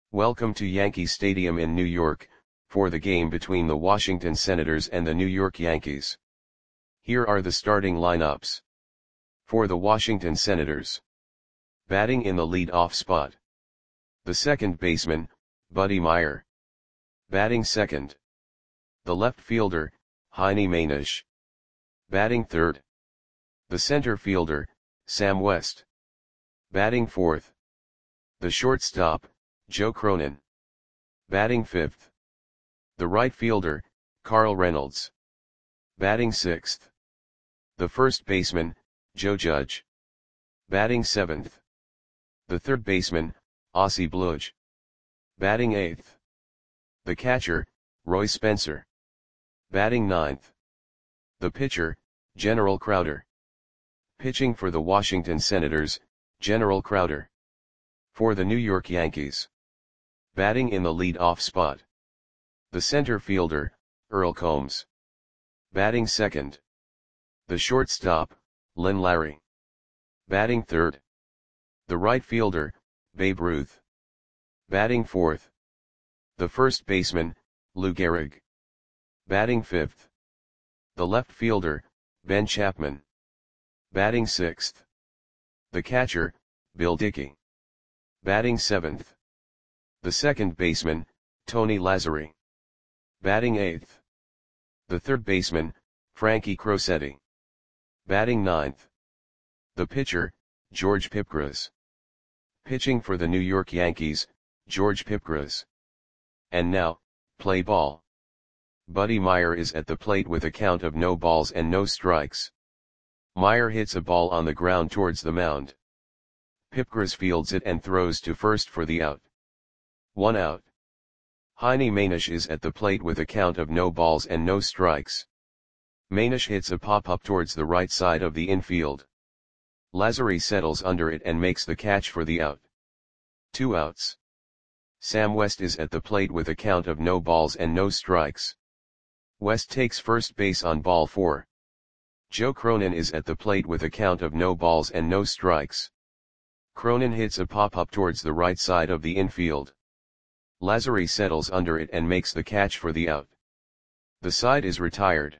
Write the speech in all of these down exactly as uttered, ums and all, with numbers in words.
Welcome to Yankee Stadium in New York, for the game between the Washington Senators and the New York Yankees. Here are the starting lineups. For the Washington Senators. Batting in the lead-off spot. The second baseman, Buddy Myer. Batting second. The left fielder, Heiny Mainish. Batting third. The center fielder, Sam West. Batting fourth. The shortstop, Joe Cronin. Batting fifth. The right fielder, Carl Reynolds. Batting sixth. The first baseman, Joe Judge. Batting seventh. The third baseman, Ossie Bludge. Batting eighth. The catcher, Roy Spencer. Batting ninth. The pitcher, General Crowder. Pitching for the Washington Senators, General Crowder. For the New York Yankees. Batting in the lead-off spot. The center fielder, Earl Combs. Batting second. The shortstop, Lynn Larry. Batting third. The right fielder, Babe Ruth. Batting fourth. The first baseman, Lou Gehrig. Batting fifth. The left fielder, Ben Chapman. Batting sixth. The catcher, Bill Dickey. Batting seventh. The second baseman, Tony Lazzeri. Batting eighth. The third baseman, Frankie Crosetti. Batting ninth. The pitcher, George Pipgras. Pitching for the New York Yankees, George Pipgras. And now, play ball. Buddy Myer is at the plate with a count of no balls and no strikes. Myer hits a ball on the ground towards the mound. Pipgras fields it and throws to first for the out. One out. Heiny Mainish is at the plate with a count of no balls and no strikes. Mainish hits a pop-up towards the right side of the infield. Lazzeri settles under it and makes the catch for the out. Two outs. Sam West is at the plate with a count of no balls and no strikes. West takes first base on ball four. Joe Cronin is at the plate with a count of no balls and no strikes. Cronin hits a pop-up towards the right side of the infield. Lazzeri settles under it and makes the catch for the out. The side is retired.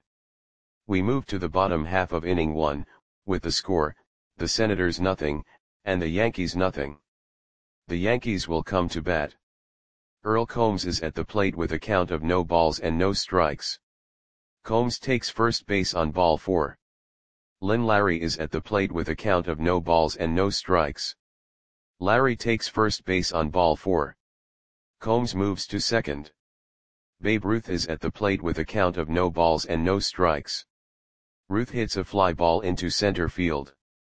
We move to the bottom half of inning one, with the score, the Senators nothing, and the Yankees nothing. The Yankees will come to bat. Earl Combs is at the plate with a count of no balls and no strikes. Combs takes first base on ball four. Lynn Larry is at the plate with a count of no balls and no strikes. Larry takes first base on ball four. Combs moves to second. Babe Ruth is at the plate with a count of no balls and no strikes. Ruth hits a fly ball into center field.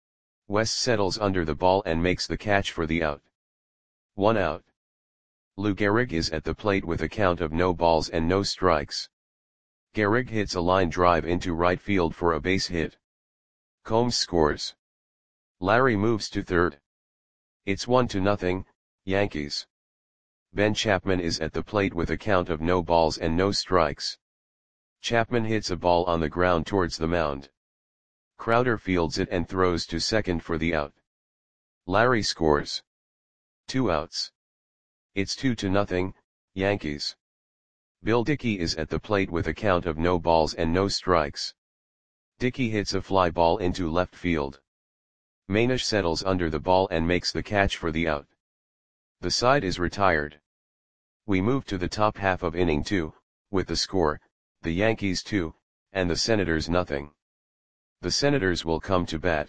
West settles under the ball and makes the catch for the out. One out. Lou Gehrig is at the plate with a count of no balls and no strikes. Gehrig hits a line drive into right field for a base hit. Combs scores. Larry moves to third. It's one to nothing, Yankees. Ben Chapman is at the plate with a count of no balls and no strikes. Chapman hits a ball on the ground towards the mound. Crowder fields it and throws to second for the out. Larry scores. Two outs. It's two to nothing, Yankees. Bill Dickey is at the plate with a count of no balls and no strikes. Dickey hits a fly ball into left field. Mainish settles under the ball and makes the catch for the out. The side is retired. We move to the top half of inning two, with the score, the Yankees two, and the Senators nothing. The Senators will come to bat.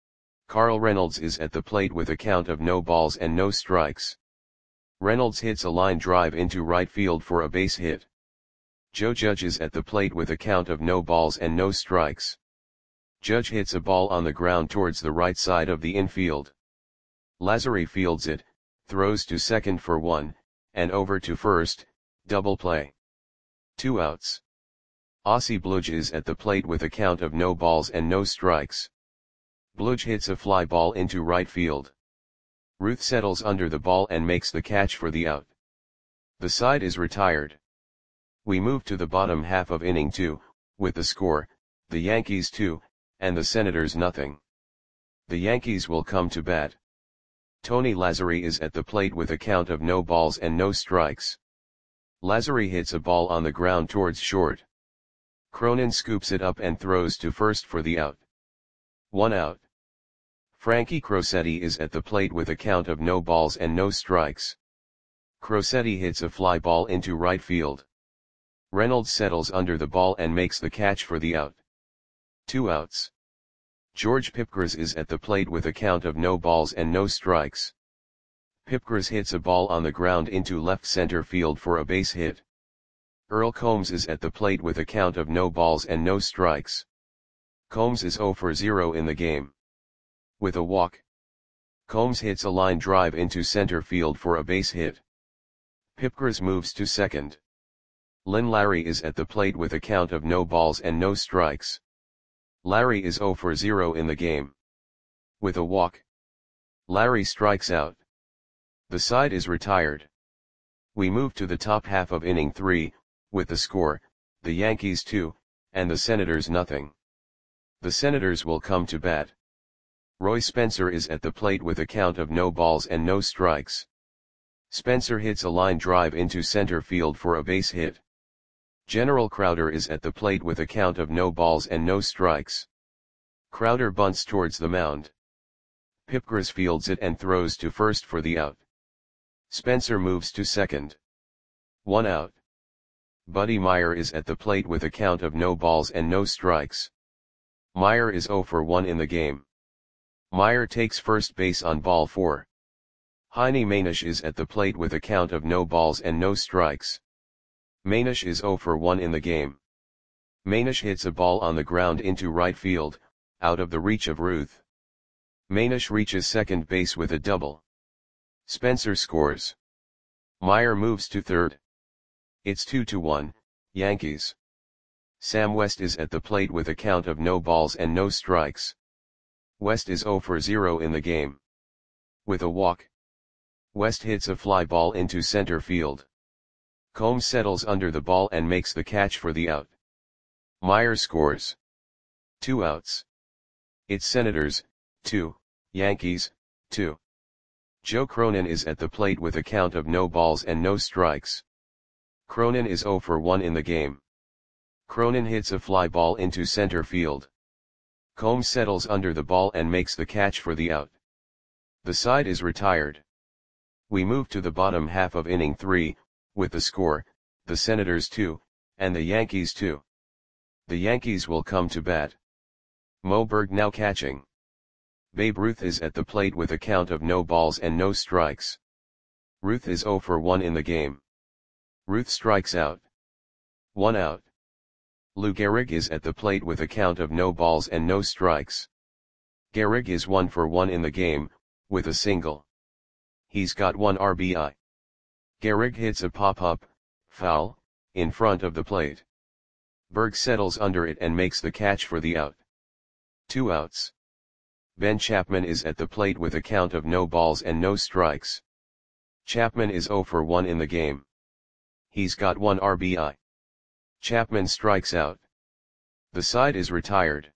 Carl Reynolds is at the plate with a count of no balls and no strikes. Reynolds hits a line drive into right field for a base hit. Joe Judge is at the plate with a count of no balls and no strikes. Judge hits a ball on the ground towards the right side of the infield. Lazzeri fields it, throws to second for one, and over to first, double play. Two outs. Ossie Bludge is at the plate with a count of no balls and no strikes. Bludge hits a fly ball into right field. Ruth settles under the ball and makes the catch for the out. The side is retired. We move to the bottom half of inning two, with the score, the Yankees two, and the Senators nothing. The Yankees will come to bat. Tony Lazzari is at the plate with a count of no balls and no strikes. Lazzari hits a ball on the ground towards short. Cronin scoops it up and throws to first for the out. One out. Frankie Crosetti is at the plate with a count of no balls and no strikes. Crosetti hits a fly ball into right field. Reynolds settles under the ball and makes the catch for the out. Two outs. George Pipgras is at the plate with a count of no balls and no strikes. Pipgras hits a ball on the ground into left center field for a base hit. Earl Combs is at the plate with a count of no balls and no strikes. Combs is zero for zero in the game. With a walk, Combs hits a line drive into center field for a base hit. Pipgras moves to second. Lynn Larry is at the plate with a count of no balls and no strikes. Larry is zero for zero in the game. With a walk, Larry strikes out. The side is retired. We move to the top half of inning three, with the score, the Yankees two, and the Senators nothing. The Senators will come to bat. Roy Spencer is at the plate with a count of no balls and no strikes. Spencer hits a line drive into center field for a base hit. General Crowder is at the plate with a count of no balls and no strikes. Crowder bunts towards the mound. Pipgras fields it and throws to first for the out. Spencer moves to second. One out. Buddy Meyer is at the plate with a count of no balls and no strikes. Meyer is zero for one in the game. Meyer takes first base on ball four. Heine Manish is at the plate with a count of no balls and no strikes. Manish is zero for one in the game. Manish hits a ball on the ground into right field, out of the reach of Ruth. Manish reaches second base with a double. Spencer scores. Meyer moves to third. It's two to one, Yankees. Sam West is at the plate with a count of no balls and no strikes. West is zero for zero in the game. With a walk, West hits a fly ball into center field. Combs settles under the ball and makes the catch for the out. Meyer scores. Two outs. It's Senators, two, Yankees, two. Joe Cronin is at the plate with a count of no balls and no strikes. Cronin is zero for one in the game. Cronin hits a fly ball into center field. Combs settles under the ball and makes the catch for the out. The side is retired. We move to the bottom half of inning three, with the score, the Senators two, and the Yankees two. The Yankees will come to bat. Moe Berg now catching. Babe Ruth is at the plate with a count of no balls and no strikes. Ruth is zero for one in the game. Ruth strikes out. One out. Lou Gehrig is at the plate with a count of no balls and no strikes. Gehrig is one for one in the game, with a single. He's got one R B I. Gehrig hits a pop-up, foul, in front of the plate. Berg settles under it and makes the catch for the out. Two outs. Ben Chapman is at the plate with a count of no balls and no strikes. Chapman is zero for one in the game. He's got one R B I. Chapman strikes out. The side is retired.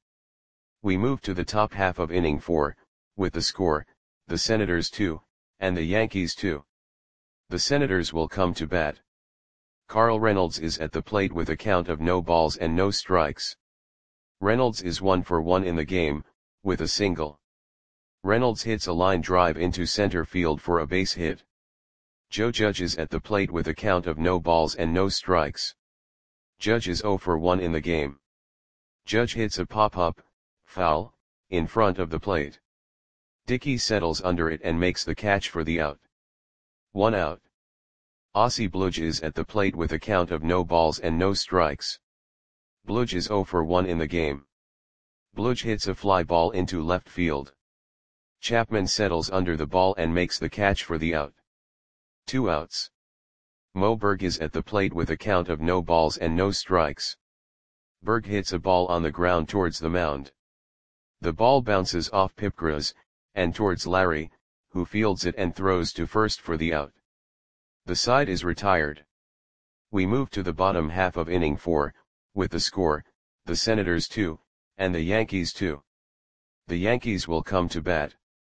We move to the top half of inning four, with the score, the Senators two, and the Yankees two. The Senators will come to bat. Carl Reynolds is at the plate with a count of no balls and no strikes. Reynolds is one for one in the game, with a single. Reynolds hits a line drive into center field for a base hit. Joe Judge is at the plate with a count of no balls and no strikes. Judge is zero for one in the game. Judge hits a pop-up, foul, in front of the plate. Dickey settles under it and makes the catch for the out. One out. Ossie Bludge is at the plate with a count of no balls and no strikes. Bludge is zero for one in the game. Bludge hits a fly ball into left field. Chapman settles under the ball and makes the catch for the out. Two outs. Moe Berg is at the plate with a count of no balls and no strikes. Berg hits a ball on the ground towards the mound. The ball bounces off Pipgras, and towards Larry, who fields it and throws to first for the out. The side is retired. We move to the bottom half of inning four, with the score, the Senators two, and the Yankees two. The Yankees will come to bat.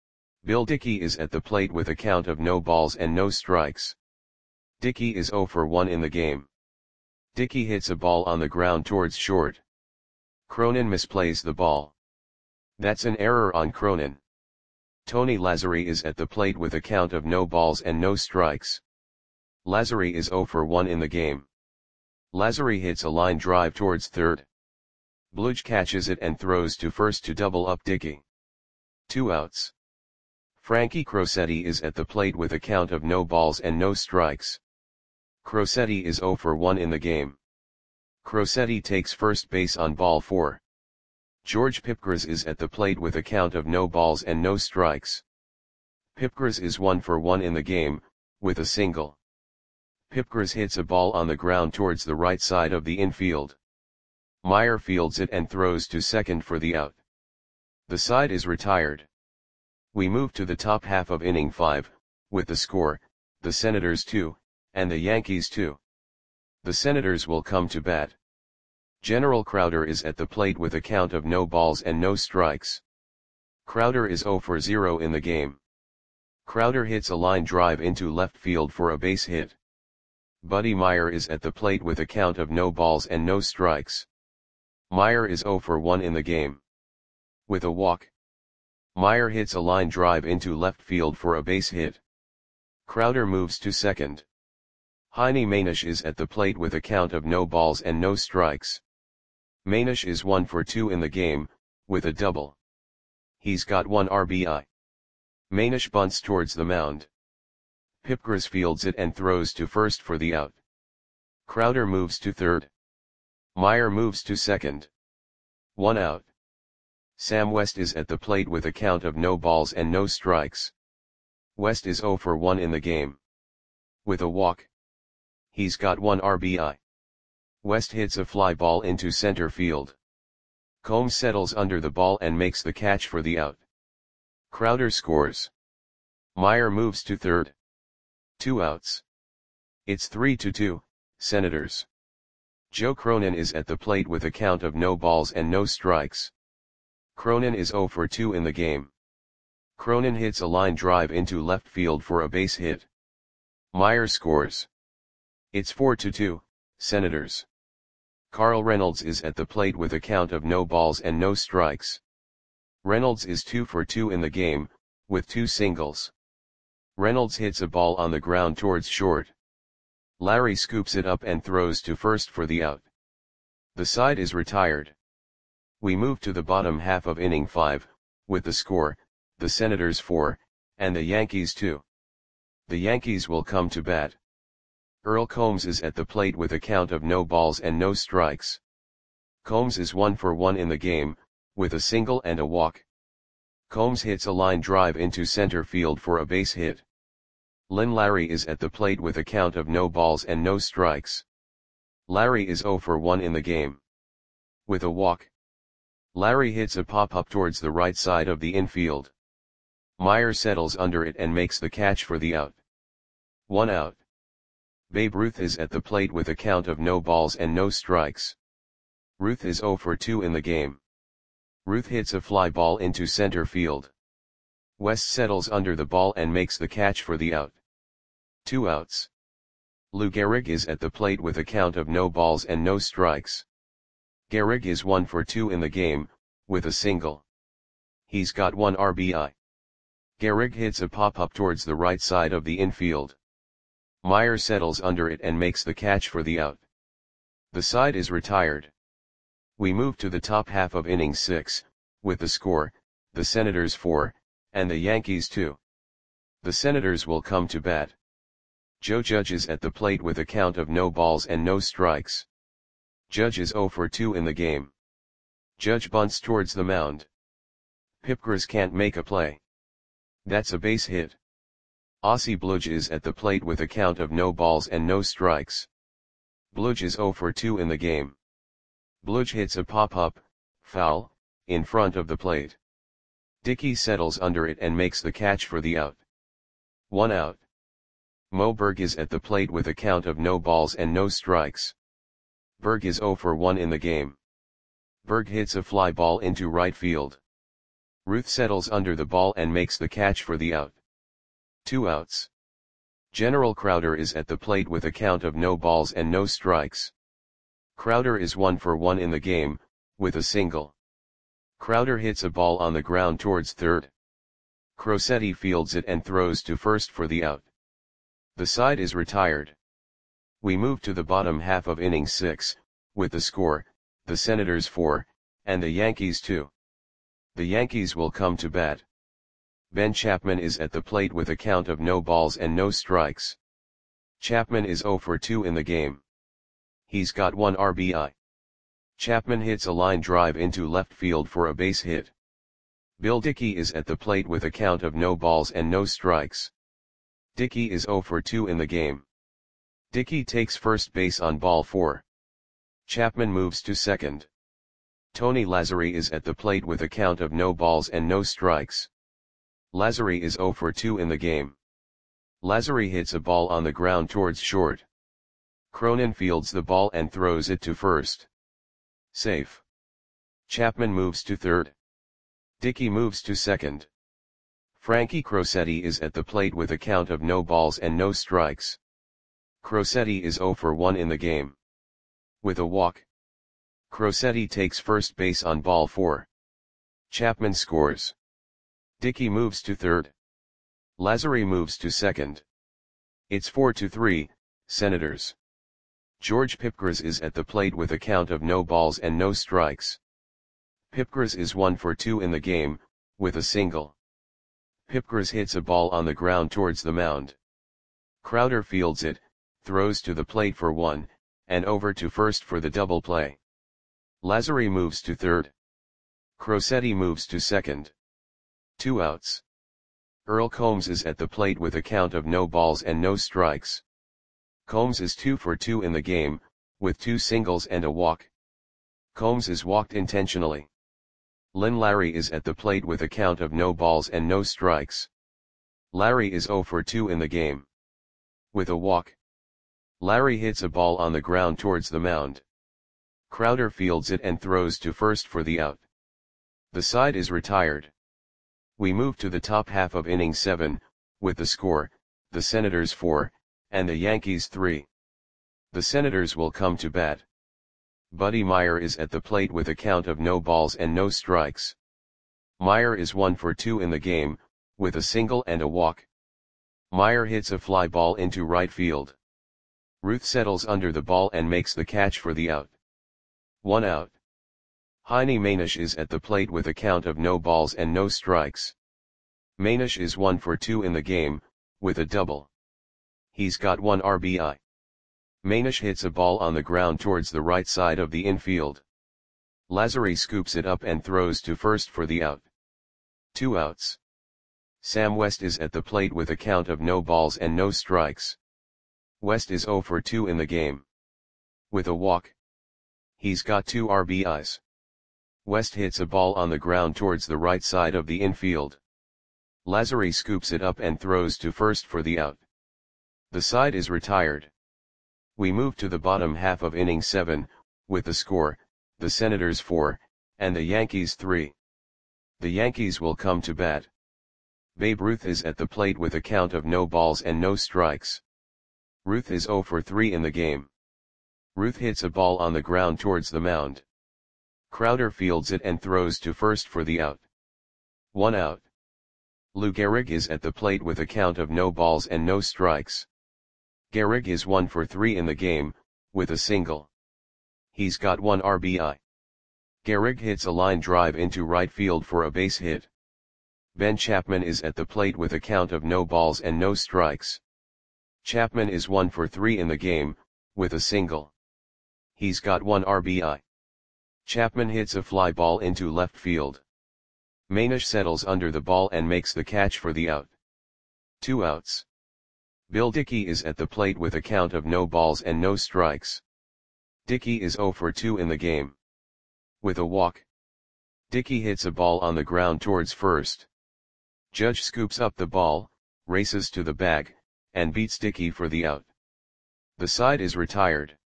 Bill Dickey is at the plate with a count of no balls and no strikes. Dickey is zero for one in the game. Dickey hits a ball on the ground towards short. Cronin misplays the ball. That's an error on Cronin. Tony Lazzari is at the plate with a count of no balls and no strikes. Lazzari is zero for one in the game. Lazzari hits a line drive towards third. Bludge catches it and throws to first to double up Dickey. Two outs. Frankie Crosetti is at the plate with a count of no balls and no strikes. Crosetti is zero for one in the game. Crosetti takes first base on ball four. George Pipgras is at the plate with a count of no balls and no strikes. Pipgras is one for one in the game, with a single. Pipgras hits a ball on the ground towards the right side of the infield. Meyer fields it and throws to second for the out. The side is retired. We move to the top half of inning five, with the score, the Senators two, and the Yankees two. The Senators will come to bat. General Crowder is at the plate with a count of no balls and no strikes. Crowder is zero for zero in the game. Crowder hits a line drive into left field for a base hit. Buddy Meyer is at the plate with a count of no balls and no strikes. Meyer is zero for one in the game. With a walk. Meyer hits a line drive into left field for a base hit. Crowder moves to second. Heine Manish is at the plate with a count of no balls and no strikes. Manish is one for two in the game, with a double. He's got one R B I. Manish bunts towards the mound. Pipgras fields it and throws to first for the out. Crowder moves to third. Meyer moves to second. One out. Sam West is at the plate with a count of no balls and no strikes. West is zero for one in the game. With a walk. He's got one R B I. West hits a fly ball into center field. Combs settles under the ball and makes the catch for the out. Crowder scores. Meyer moves to third. Two outs. It's three to two, Senators. Joe Cronin is at the plate with a count of no balls and no strikes. Cronin is zero for two in the game. Cronin hits a line drive into left field for a base hit. Meyer scores. It's four to two, Senators. Carl Reynolds is at the plate with a count of no balls and no strikes. Reynolds is two for two in the game, with two singles. Reynolds hits a ball on the ground towards short. Larry scoops it up and throws to first for the out. The side is retired. We move to the bottom half of inning five, with the score, the Senators four, and the Yankees two. The Yankees will come to bat. Earl Combs is at the plate with a count of no balls and no strikes. Combs is one for one in the game, with a single and a walk. Combs hits a line drive into center field for a base hit. Lynn Larry is at the plate with a count of no balls and no strikes. Larry is zero for one in the game. With a walk. Larry hits a pop-up towards the right side of the infield. Meyer settles under it and makes the catch for the out. One out. Babe Ruth is at the plate with a count of no balls and no strikes. Ruth is zero for two in the game. Ruth hits a fly ball into center field. West settles under the ball and makes the catch for the out. Two outs. Lou Gehrig is at the plate with a count of no balls and no strikes. Gehrig is one for two in the game, with a single. He's got one R B I. Gehrig hits a pop-up towards the right side of the infield. Meyer settles under it and makes the catch for the out. The side is retired. We move to the top half of inning six, with the score, the Senators four, and the Yankees two. The Senators will come to bat. Joe Judge is at the plate with a count of no balls and no strikes. Judge is zero for two in the game. Judge bunts towards the mound. Pipgras can't make a play. That's a base hit. Ossie Bludge is at the plate with a count of no balls and no strikes. Bludge is zero for two in the game. Bludge hits a pop-up, foul, in front of the plate. Dickey settles under it and makes the catch for the out. One out. Mo Berg is at the plate with a count of no balls and no strikes. Berg is zero for one in the game. Berg hits a fly ball into right field. Ruth settles under the ball and makes the catch for the out. Two outs. General Crowder is at the plate with a count of no balls and no strikes. Crowder is one for one in the game, with a single. Crowder hits a ball on the ground towards third. Crosetti fields it and throws to first for the out. The side is retired. We move to the bottom half of inning six, with the score, the Senators four, and the Yankees two. The Yankees will come to bat. Ben Chapman is at the plate with a count of no balls and no strikes. Chapman is oh for two in the game. He's got one R B I. Chapman hits a line drive into left field for a base hit. Bill Dickey is at the plate with a count of no balls and no strikes. Dickey is oh for two in the game. Dickey takes first base on ball four. Chapman moves to second. Tony Lazzeri is at the plate with a count of no balls and no strikes. Lazzeri is oh for two in the game. Lazzeri hits a ball on the ground towards short. Cronin fields the ball and throws it to first. Safe. Chapman moves to third. Dickey moves to second. Frankie Crosetti is at the plate with a count of no balls and no strikes. Crosetti is oh for one in the game. With a walk. Crosetti takes first base on ball four. Chapman scores. Dickey moves to third. Lazzeri moves to second. It's four to three, Senators. George Pipgras is at the plate with a count of no balls and no strikes. Pipgras is one for two in the game, with a single. Pipgras hits a ball on the ground towards the mound. Crowder fields it, throws to the plate for one, and over to first for the double play. Lazzeri moves to third. Crosetti moves to second. Two outs. Earl Combs is at the plate with a count of no balls and no strikes. Combs is two for two in the game, with two singles and a walk. Combs is walked intentionally. Lynn Larry is at the plate with a count of no balls and no strikes. Larry is oh for two in the game. With a walk. Larry hits a ball on the ground towards the mound. Crowder fields it and throws to first for the out. The side is retired. We move to the top half of inning seven, with the score, the Senators four, and the Yankees three. The Senators will come to bat. Buddy Meyer is at the plate with a count of no balls and no strikes. Meyer is one for two in the game, with a single and a walk. Meyer hits a fly ball into right field. Ruth settles under the ball and makes the catch for the out. One out. Heine Manish is at the plate with a count of no balls and no strikes. Manish is one for two in the game, with a double. He's got one R B I. Manish hits a ball on the ground towards the right side of the infield. Lazzeri scoops it up and throws to first for the out. Two outs. Sam West is at the plate with a count of no balls and no strikes. West is oh for two in the game. With a walk. He's got two R B Is. West hits a ball on the ground towards the right side of the infield. Lazzeri scoops it up and throws to first for the out. The side is retired. We move to the bottom half of inning seven, with the score, the Senators four, and the Yankees three. The Yankees will come to bat. Babe Ruth is at the plate with a count of no balls and no strikes. Ruth is oh for three in the game. Ruth hits a ball on the ground towards the mound. Crowder fields it and throws to first for the out. One out. Lou Gehrig is at the plate with a count of no balls and no strikes. Gehrig is one for three in the game, with a single. He's got one R B I. Gehrig hits a line drive into right field for a base hit. Ben Chapman is at the plate with a count of no balls and no strikes. Chapman is one for three in the game, with a single. He's got one R B I. Chapman hits a fly ball into left field. Manish settles under the ball and makes the catch for the out. Two outs. Bill Dickey is at the plate with a count of no balls and no strikes. Dickey is oh for two in the game. With a walk. Dickey hits a ball on the ground towards first. Judge scoops up the ball, races to the bag, and beats Dickey for the out. The side is retired.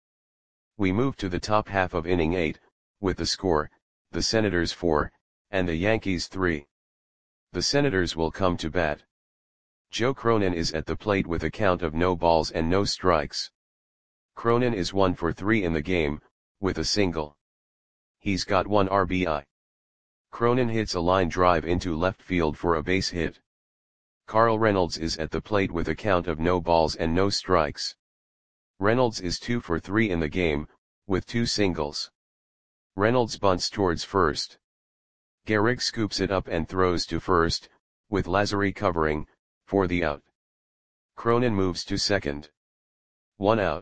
We move to the top half of inning eight, with the score, the Senators four, and the Yankees three. The Senators will come to bat. Joe Cronin is at the plate with a count of no balls and no strikes. Cronin is one for three in the game, with a single. He's got one R B I. Cronin hits a line drive into left field for a base hit. Carl Reynolds is at the plate with a count of no balls and no strikes. Reynolds is two for three in the game, with two singles. Reynolds bunts towards first. Gehrig scoops it up and throws to first, with Lazary covering, for the out. Cronin moves to second. One out.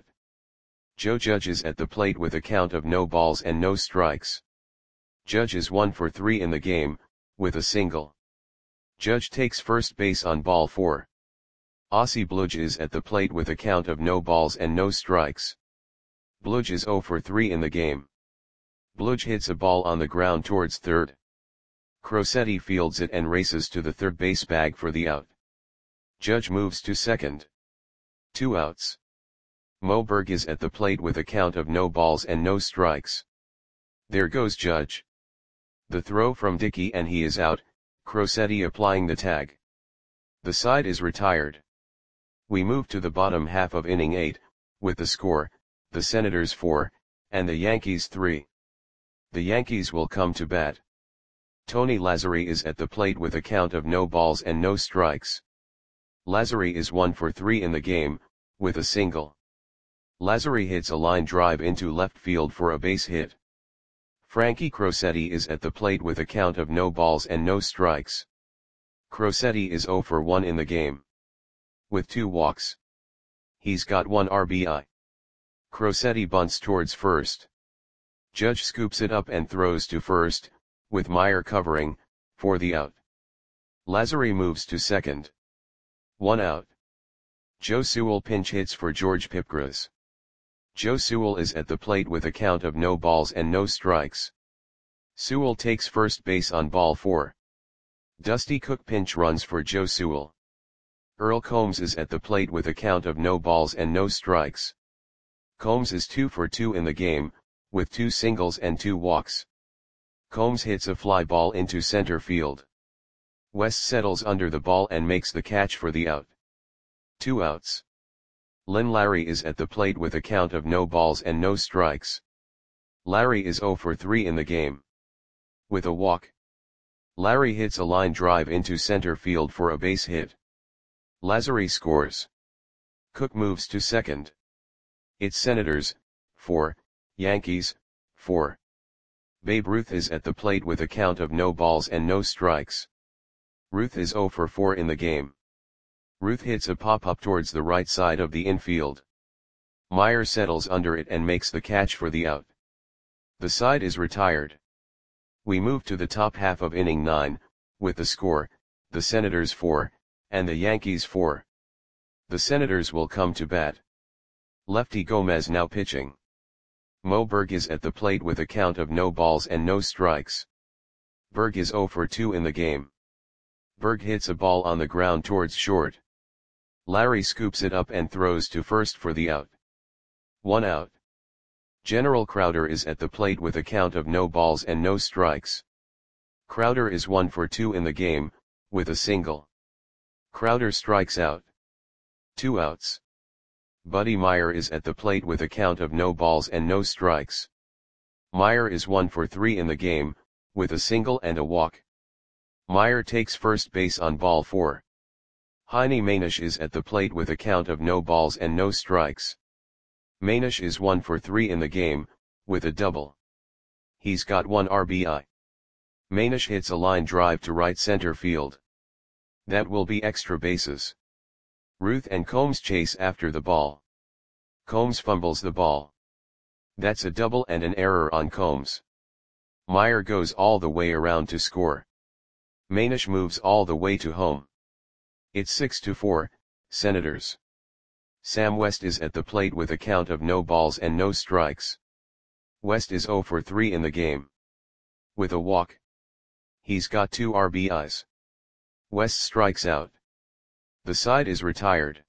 Joe Judge is at the plate with a count of no balls and no strikes. Judge is one for three in the game, with a single. Judge takes first base on ball four. Ossie Bludge is at the plate with a count of no balls and no strikes. Bludge is zero for three in the game. Bludge hits a ball on the ground towards third. Crosetti fields it and races to the third base bag for the out. Judge moves to second. Two outs. Moberg is at the plate with a count of no balls and no strikes. There goes Judge. The throw from Dickey and he is out, Crosetti applying the tag. The side is retired. We move to the bottom half of inning eight, with the score, the Senators four, and the Yankees three. The Yankees will come to bat. Tony Lazary is at the plate with a count of no balls and no strikes. Lazary is one for three in the game, with a single. Lazary hits a line drive into left field for a base hit. Frankie Crosetti is at the plate with a count of no balls and no strikes. Crosetti is zero for one in the game, with two walks. He's got one R B I. Crosetti bunts towards first. Judge scoops it up and throws to first, with Meyer covering, for the out. Lazary moves to second. One out. Joe Sewell pinch hits for George Pipgras. Joe Sewell is at the plate with a count of no balls and no strikes. Sewell takes first base on ball four. Dusty Cook pinch runs for Joe Sewell. Earl Combs is at the plate with a count of no balls and no strikes. Combs is two for two in the game, with two singles and two walks. Combs hits a fly ball into center field. West settles under the ball and makes the catch for the out. Two outs. Lynn Larry is at the plate with a count of no balls and no strikes. Larry is zero for three in the game, with a walk. Larry hits a line drive into center field for a base hit. Lazary scores. Cook moves to second. It's Senators, four, Yankees, four. Babe Ruth is at the plate with a count of no balls and no strikes. Ruth is zero for four in the game. Ruth hits a pop-up towards the right side of the infield. Meyer settles under it and makes the catch for the out. The side is retired. We move to the top half of inning nine, with the score, the Senators four, and the Yankees four. The Senators will come to bat. Lefty Gomez now pitching. Moberg is at the plate with a count of no balls and no strikes. Berg is zero for two in the game. Berg hits a ball on the ground towards short. Larry scoops it up and throws to first for the out. One out. General Crowder is at the plate with a count of no balls and no strikes. Crowder is one for two in the game, with a single. Crowder strikes out. Two outs. Buddy Meyer is at the plate with a count of no balls and no strikes. Meyer is one for three in the game, with a single and a walk. Meyer takes first base on ball four. Heine Manish is at the plate with a count of no balls and no strikes. Manish is one for three in the game, with a double. He's got one R B I. Manish hits a line drive to right center field. That will be extra bases. Ruth and Combs chase after the ball. Combs fumbles the ball. That's a double and an error on Combs. Meyer goes all the way around to score. Manish moves all the way to home. It's six to four, Senators. Sam West is at the plate with a count of no balls and no strikes. West is zero for three in the game, with a walk. He's got two R B Is. West strikes out. The side is retired.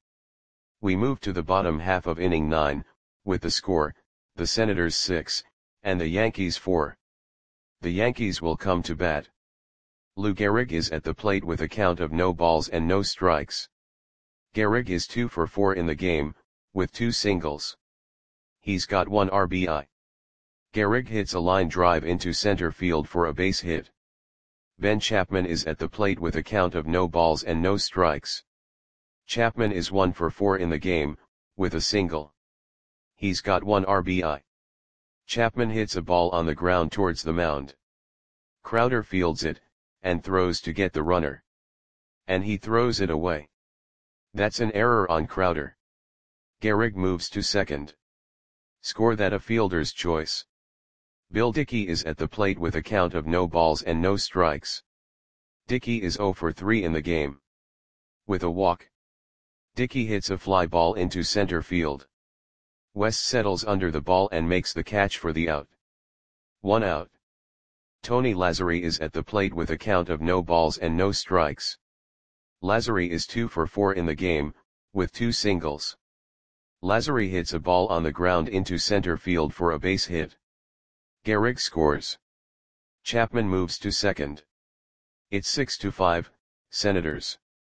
We move to the bottom half of inning nine, with the score, the Senators six, and the Yankees four. The Yankees will come to bat. Lou Gehrig is at the plate with a count of no balls and no strikes. Gehrig is two for four in the game, with two singles. He's got one R B I. Gehrig hits a line drive into center field for a base hit. Ben Chapman is at the plate with a count of no balls and no strikes. Chapman is one for four in the game, with a single. He's got one R B I. Chapman hits a ball on the ground towards the mound. Crowder fields it, and throws to get the runner. And he throws it away. That's an error on Crowder. Gehrig moves to second. Score that a fielder's choice. Bill Dickey is at the plate with a count of no balls and no strikes. Dickey is zero for three in the game. With a walk. Dickey hits a fly ball into center field. West settles under the ball and makes the catch for the out. One out. Tony Lazzeri is at the plate with a count of no balls and no strikes. Lazzeri is two for four in the game, with two singles. Lazzeri hits a ball on the ground into center field for a base hit. Gehrig scores. Chapman moves to second. It's six to five, Senators.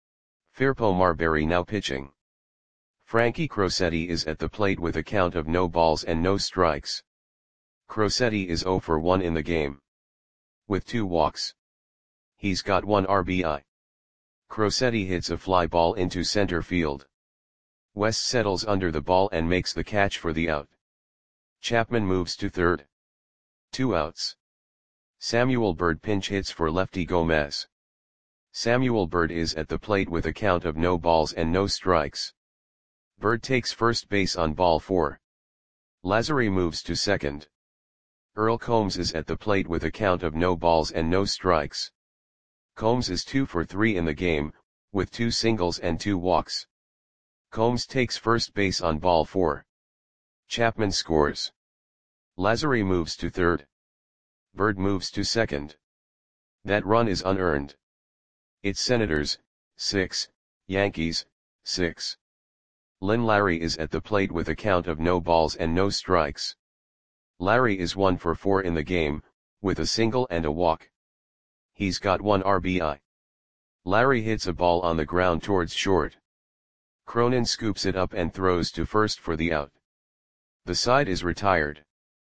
Firpo Marberry now pitching. Frankie Crosetti is at the plate with a count of no balls and no strikes. Crosetti is zero for one in the game. With two walks. He's got one R B I. Crosetti hits a fly ball into center field. West settles under the ball and makes the catch for the out. Chapman moves to third. Two outs. Samuel Bird pinch hits for lefty Gomez. Samuel Bird is at the plate with a count of no balls and no strikes. Bird takes first base on ball four. Lazzeri moves to second. Earl Combs is at the plate with a count of no balls and no strikes. Combs is two for three in the game, with two singles and two walks. Combs takes first base on ball four. Chapman scores. Lazzeri moves to third. Bird moves to second. That run is unearned. It's Senators, six, Yankees, six. Lynn Larry is at the plate with a count of no balls and no strikes. Larry is one for four in the game, with a single and a walk. He's got one R B I. Larry hits a ball on the ground towards short. Cronin scoops it up and throws to first for the out. The side is retired.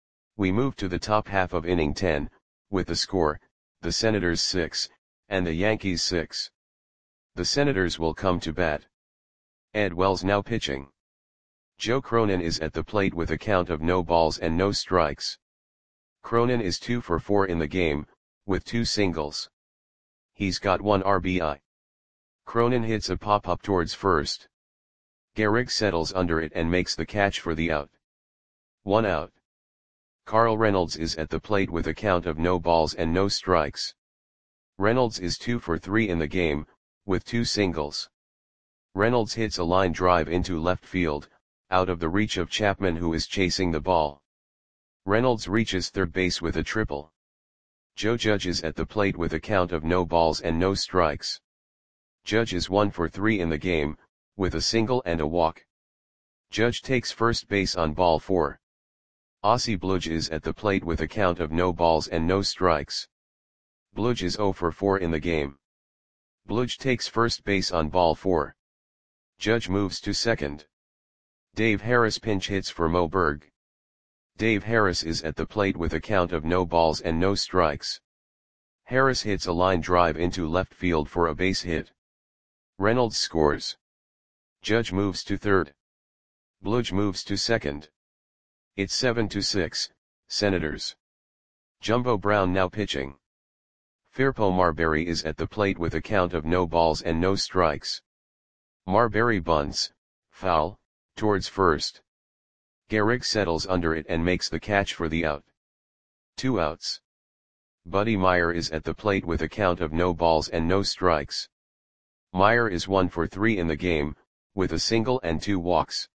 We move to the top half of inning ten, with the score, the Senators six, and the Yankees six. The Senators will come to bat. Ed Wells now pitching. Joe Cronin is at the plate with a count of no balls and no strikes. Cronin is two for four in the game, with two singles. He's got one R B I. Cronin hits a pop-up towards first. Gehrig settles under it and makes the catch for the out. One out. Carl Reynolds is at the plate with a count of no balls and no strikes. Reynolds is two for three in the game, with two singles. Reynolds hits a line drive into left field, out of the reach of Chapman, who is chasing the ball. Reynolds reaches third base with a triple. Joe Judge is at the plate with a count of no balls and no strikes. Judge is one for three in the game, with a single and a walk. Judge takes first base on ball four. Ossie Bludge is at the plate with a count of no balls and no strikes. Bludge is zero for four in the game. Bludge takes first base on ball four. Judge moves to second. Dave Harris pinch hits for Mo Berg. Dave Harris is at the plate with a count of no balls and no strikes. Harris hits a line drive into left field for a base hit. Reynolds scores. Judge moves to third. Bludge moves to second. It's seven to six, Senators. Jumbo Brown now pitching. Firpo Marberry is at the plate with a count of no balls and no strikes. Marberry bunts, foul, towards first. Gehrig settles under it and makes the catch for the out. Two outs. Buddy Meyer is at the plate with a count of no balls and no strikes. Meyer is one for three in the game, with a single and two walks.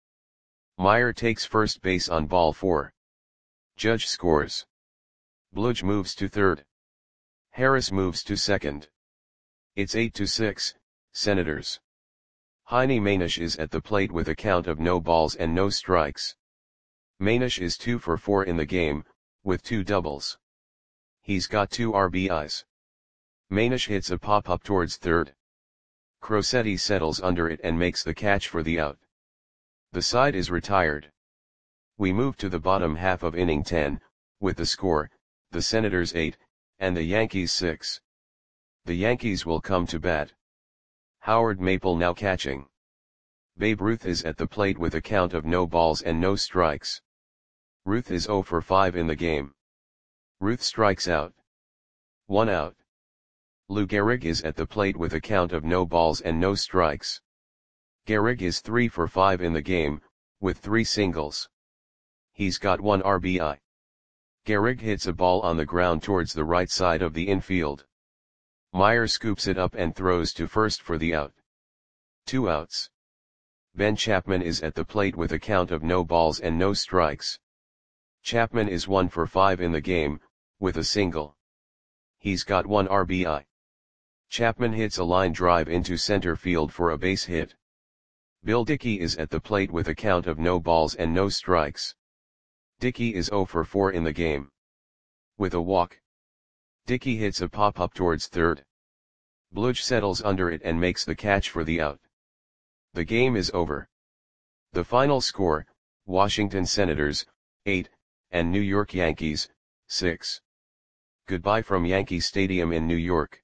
Meyer takes first base on ball four. Judge scores. Bludge moves to third. Harris moves to second. It's eight to six, Senators. Heine Manish is at the plate with a count of no balls and no strikes. Manish is two for four in the game, with two doubles. He's got two R B Is. Manish hits a pop-up towards third. Crosetti settles under it and makes the catch for the out. The side is retired. We move to the bottom half of inning ten, with the score, the Senators eight, and the Yankees six. The Yankees will come to bat. Howard Maple now catching. Babe Ruth is at the plate with a count of no balls and no strikes. Ruth is zero for five in the game. Ruth strikes out. One out. Lou Gehrig is at the plate with a count of no balls and no strikes. Gehrig is three for five in the game, with three singles. He's got one R B I. Gehrig hits a ball on the ground towards the right side of the infield. Meyer scoops it up and throws to first for the out. Two outs. Ben Chapman is at the plate with a count of no balls and no strikes. Chapman is one for five in the game, with a single. He's got one R B I. Chapman hits a line drive into center field for a base hit. Bill Dickey is at the plate with a count of no balls and no strikes. Dickey is zero for four in the game. With a walk. Dickey hits a pop-up towards third. Bluch settles under it and makes the catch for the out. The game is over. The final score, Washington Senators, eight, and New York Yankees, six. Goodbye from Yankee Stadium in New York.